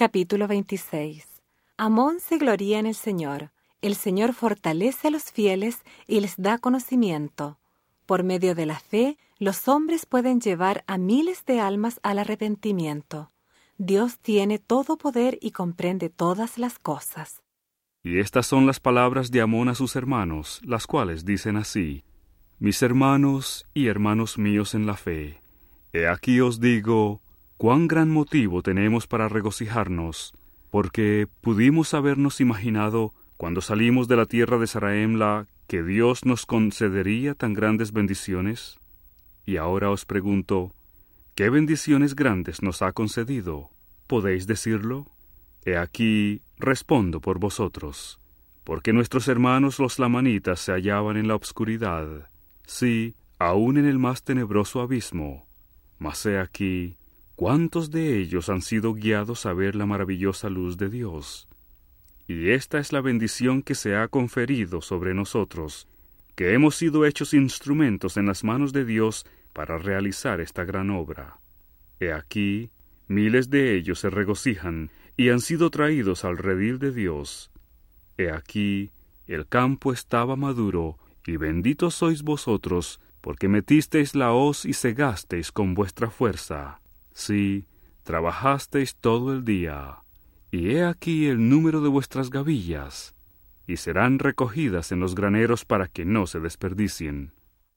Capítulo 26. Amón se gloría en el Señor. El Señor fortalece a los fieles y les da conocimiento. Por medio de la fe, los hombres pueden llevar a miles de almas al arrepentimiento. Dios tiene todo poder y comprende todas las cosas. Y estas son las palabras de Amón a sus hermanos, las cuales dicen así: Mis hermanos y hermanos míos en la fe, he aquí os digo, cuán gran motivo tenemos para regocijarnos, porque pudimos habernos imaginado, cuando salimos de la tierra de Zarahemla, que Dios nos concedería tan grandes bendiciones. Y ahora os pregunto, ¿qué bendiciones grandes nos ha concedido? ¿Podéis decirlo? He aquí, respondo por vosotros, porque nuestros hermanos los lamanitas se hallaban en la obscuridad, sí, aun en el más tenebroso abismo. Mas he aquí, ¿cuántos de ellos han sido guiados a ver la maravillosa luz de Dios? Y esta es la bendición que se ha conferido sobre nosotros, que hemos sido hechos instrumentos en las manos de Dios para realizar esta gran obra. He aquí, miles de ellos se regocijan y han sido traídos al redil de Dios. He aquí, el campo estaba maduro, y benditos sois vosotros, porque metisteis la hoz y segasteis con vuestra fuerza. Sí, trabajasteis todo el día. Y he aquí el número de vuestras gavillas, y serán recogidas en los graneros para que no se desperdicien.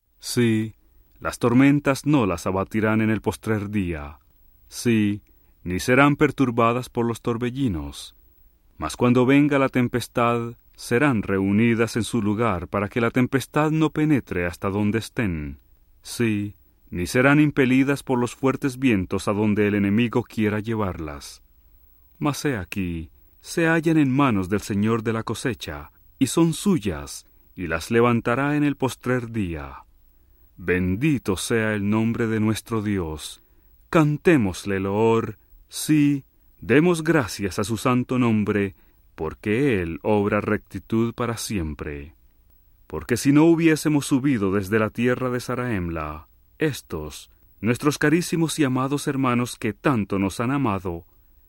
Sí, las tormentas no las abatirán en el postrer día. Sí, ni serán perturbadas por los torbellinos. Mas cuando venga la tempestad, serán reunidas en su lugar para que la tempestad no penetre hasta donde estén. Sí, ni serán impelidas por los fuertes vientos a donde el enemigo quiera llevarlas. Mas he aquí, se hallan en manos del Señor de la cosecha, y son suyas, y las levantará en el postrer día. Bendito sea el nombre de nuestro Dios. Cantémosle loor, sí, demos gracias a su santo nombre, porque Él obra rectitud para siempre. Porque si no hubiésemos subido desde la tierra de Zarahemla, estos, nuestros carísimos y amados hermanos que tanto nos han amado,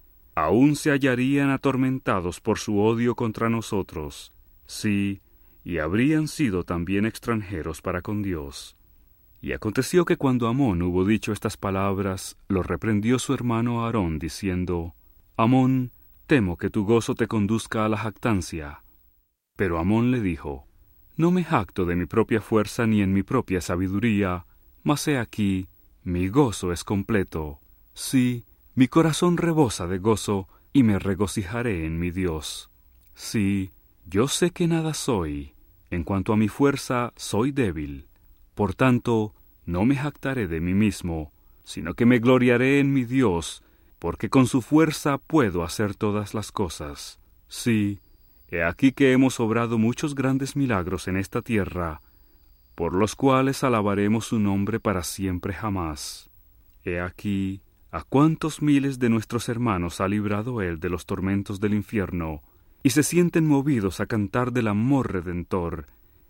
aún se hallarían atormentados por su odio contra nosotros, sí, y habrían sido también extranjeros para con Dios. Y aconteció que cuando Amón hubo dicho estas palabras, lo reprendió su hermano Aarón, diciendo: Amón, temo que tu gozo te conduzca a la jactancia. Pero Amón le dijo: No me jacto de mi propia fuerza ni en mi propia sabiduría, mas he aquí, mi gozo es completo. Sí, mi corazón rebosa de gozo, y me regocijaré en mi Dios. Sí, yo sé que nada soy, en cuanto a mi fuerza soy débil. Por tanto, no me jactaré de mí mismo, sino que me gloriaré en mi Dios, porque con su fuerza puedo hacer todas las cosas. Sí, he aquí que hemos obrado muchos grandes milagros en esta tierra, por los cuales alabaremos su nombre para siempre jamás. He aquí, a cuántos miles de nuestros hermanos ha librado Él de los tormentos del infierno, y se sienten movidos a cantar del amor redentor,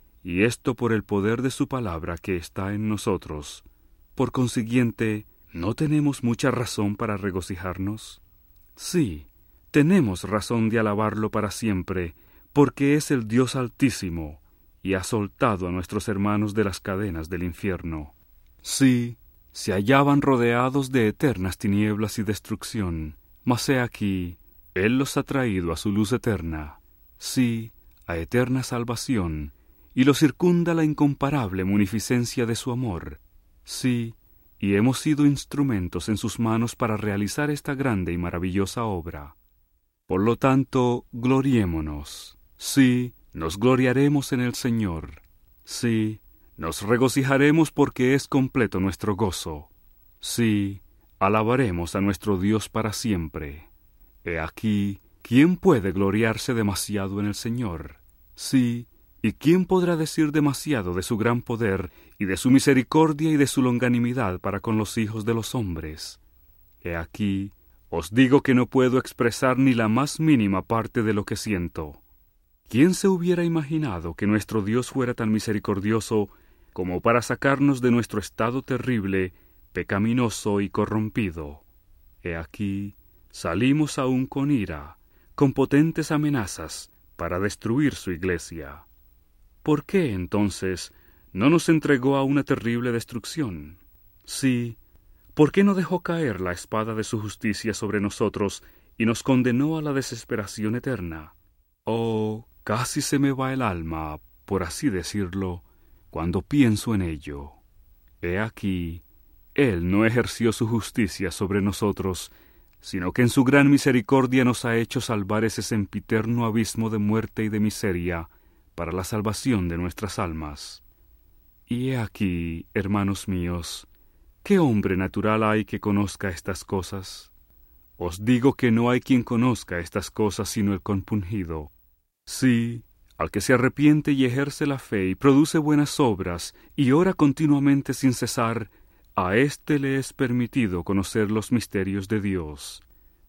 y esto por el poder de su palabra que está en nosotros. Por consiguiente, ¿no tenemos mucha razón para regocijarnos? Sí, tenemos razón de alabarlo para siempre, porque es el Dios Altísimo, y ha soltado a nuestros hermanos de las cadenas del infierno. Sí, se hallaban rodeados de eternas tinieblas y destrucción, mas he aquí, Él los ha traído a su luz eterna, sí, a eterna salvación, y los circunda la incomparable munificencia de su amor. Sí, y hemos sido instrumentos en sus manos para realizar esta grande y maravillosa obra. Por lo tanto, gloriémonos. Sí, nos gloriaremos en el Señor. Sí, nos regocijaremos porque es completo nuestro gozo. Sí, alabaremos a nuestro Dios para siempre. He aquí, ¿quién puede gloriarse demasiado en el Señor? Sí, ¿y quién podrá decir demasiado de su gran poder, y de su misericordia y de su longanimidad para con los hijos de los hombres? He aquí, os digo que no puedo expresar ni la más mínima parte de lo que siento. ¿Quién se hubiera imaginado que nuestro Dios fuera tan misericordioso como para sacarnos de nuestro estado terrible, pecaminoso y corrompido? He aquí, salimos aún con ira, con potentes amenazas, para destruir su iglesia. ¿Por qué, entonces, no nos entregó a una terrible destrucción? Sí, ¿por qué no dejó caer la espada de su justicia sobre nosotros y nos condenó a la desesperación eterna? Oh, casi se me va el alma, por así decirlo, cuando pienso en ello. He aquí, Él no ejerció su justicia sobre nosotros, sino que en su gran misericordia nos ha hecho salvar ese sempiterno abismo de muerte y de miseria para la salvación de nuestras almas. Y he aquí, hermanos míos, ¿qué hombre natural hay que conozca estas cosas? Os digo que no hay quien conozca estas cosas sino el compungido. Sí, al que se arrepiente y ejerce la fe y produce buenas obras y ora continuamente sin cesar, a éste le es permitido conocer los misterios de Dios.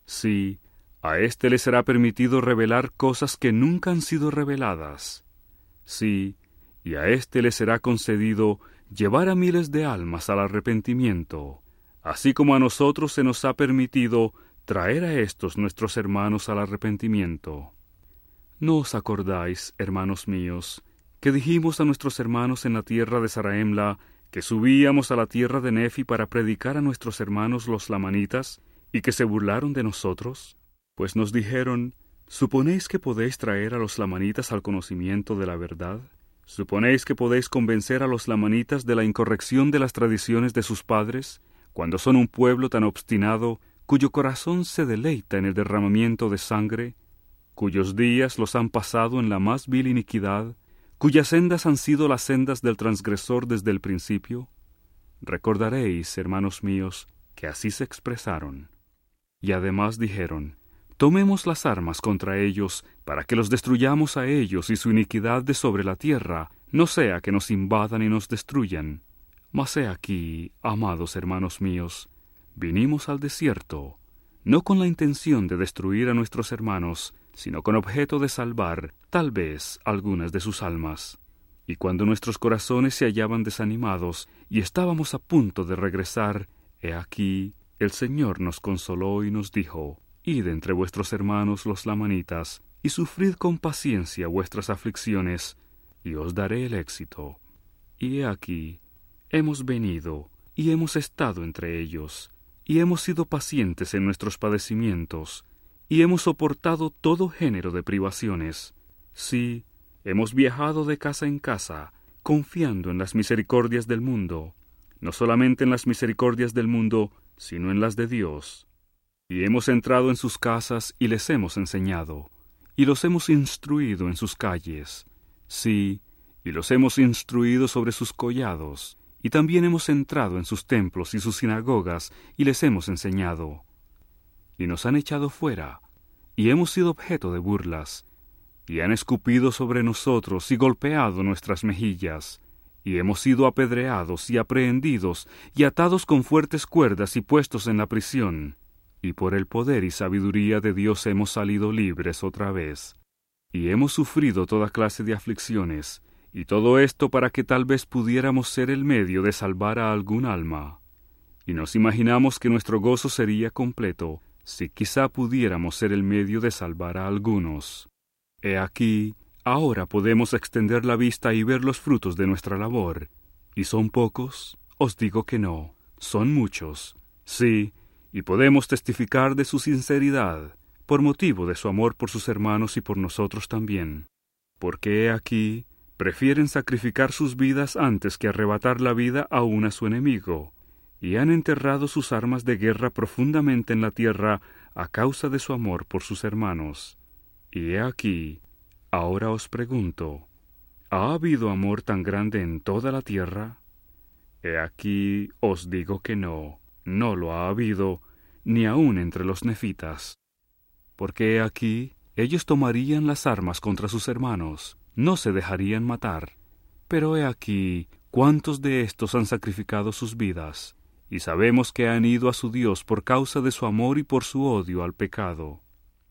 Sí, a éste le será permitido revelar cosas que nunca han sido reveladas. Sí, y a éste le será concedido llevar a miles de almas al arrepentimiento, así como a nosotros se nos ha permitido traer a estos nuestros hermanos al arrepentimiento. ¿No os acordáis, hermanos míos, que dijimos a nuestros hermanos en la tierra de Zaraemla que subíamos a la tierra de Nefi para predicar a nuestros hermanos los lamanitas, y que se burlaron de nosotros? Pues nos dijeron, ¿suponéis que podéis traer a los lamanitas al conocimiento de la verdad? ¿Suponéis que podéis convencer a los lamanitas de la incorrección de las tradiciones de sus padres, cuando son un pueblo tan obstinado, cuyo corazón se deleita en el derramamiento de sangre, cuyos días los han pasado en la más vil iniquidad, cuyas sendas han sido las sendas del transgresor desde el principio? Recordaréis, hermanos míos, que así se expresaron. Y además dijeron, tomemos las armas contra ellos, para que los destruyamos a ellos y su iniquidad de sobre la tierra, no sea que nos invadan y nos destruyan. Mas he aquí, amados hermanos míos, vinimos al desierto, no con la intención de destruir a nuestros hermanos, sino con objeto de salvar, tal vez, algunas de sus almas. Y cuando nuestros corazones se hallaban desanimados y estábamos a punto de regresar, he aquí, el Señor nos consoló y nos dijo, id entre vuestros hermanos los lamanitas, y sufrid con paciencia vuestras aflicciones, y os daré el éxito. Y he aquí, hemos venido, y hemos estado entre ellos, y hemos sido pacientes en nuestros padecimientos, y hemos soportado todo género de privaciones. Sí, hemos viajado de casa en casa, confiando en las misericordias del mundo, no solamente en las misericordias del mundo, sino en las de Dios. Y hemos entrado en sus casas y les hemos enseñado, y los hemos instruido en sus calles. Sí, y los hemos instruido sobre sus collados, y también hemos entrado en sus templos y sus sinagogas, y les hemos enseñado. Y nos han echado fuera, y hemos sido objeto de burlas, y han escupido sobre nosotros y golpeado nuestras mejillas, y hemos sido apedreados y aprehendidos, y atados con fuertes cuerdas y puestos en la prisión, y por el poder y sabiduría de Dios hemos salido libres otra vez. Y hemos sufrido toda clase de aflicciones, y todo esto para que tal vez pudiéramos ser el medio de salvar a algún alma. Y nos imaginamos que nuestro gozo sería completo, si quizá pudiéramos ser el medio de salvar a algunos. He aquí, ahora podemos extender la vista y ver los frutos de nuestra labor. ¿Y son pocos? Os digo que no, son muchos. Sí, y podemos testificar de su sinceridad, por motivo de su amor por sus hermanos y por nosotros también. Porque he aquí, prefieren sacrificar sus vidas antes que arrebatar la vida aún a su enemigo, y han enterrado sus armas de guerra profundamente en la tierra a causa de su amor por sus hermanos. Y he aquí, ahora os pregunto, ¿ha habido amor tan grande en toda la tierra? He aquí os digo que no, no lo ha habido, ni aun entre los nefitas. Porque he aquí, ellos tomarían las armas contra sus hermanos, no se dejarían matar. Pero he aquí, ¿cuántos de estos han sacrificado sus vidas? Y sabemos que han ido a su Dios por causa de su amor y por su odio al pecado.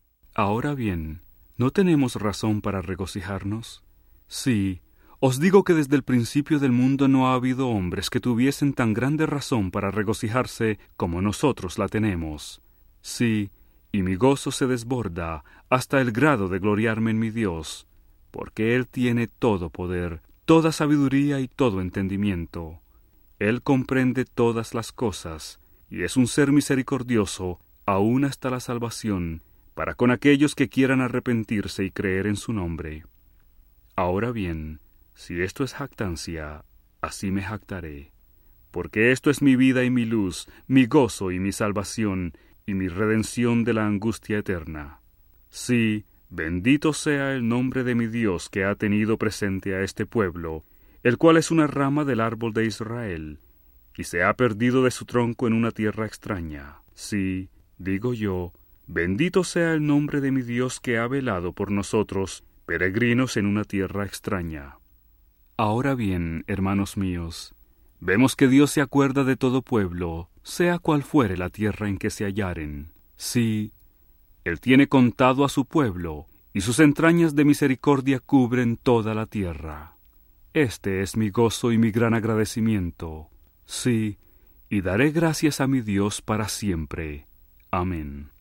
Ahora bien, ¿no tenemos razón para regocijarnos? Sí, os digo que desde el principio del mundo no ha habido hombres que tuviesen tan grande razón para regocijarse como nosotros la tenemos. Sí, y mi gozo se desborda hasta el grado de gloriarme en mi Dios, porque Él tiene todo poder, toda sabiduría y todo entendimiento. Él comprende todas las cosas, y es un ser misericordioso, aún hasta la salvación, para con aquellos que quieran arrepentirse y creer en su nombre. Ahora bien, si esto es jactancia, así me jactaré, porque esto es mi vida y mi luz, mi gozo y mi salvación, y mi redención de la angustia eterna. Sí, bendito sea el nombre de mi Dios que ha tenido presente a este pueblo, el cual es una rama del árbol de Israel, y se ha perdido de su tronco en una tierra extraña. Sí, digo yo, bendito sea el nombre de mi Dios que ha velado por nosotros, peregrinos en una tierra extraña. Ahora bien, hermanos míos, vemos que Dios se acuerda de todo pueblo, sea cual fuere la tierra en que se hallaren. Sí, Él tiene contado a su pueblo, y sus entrañas de misericordia cubren toda la tierra. Este es mi gozo y mi gran agradecimiento. Sí, y daré gracias a mi Dios para siempre. Amén.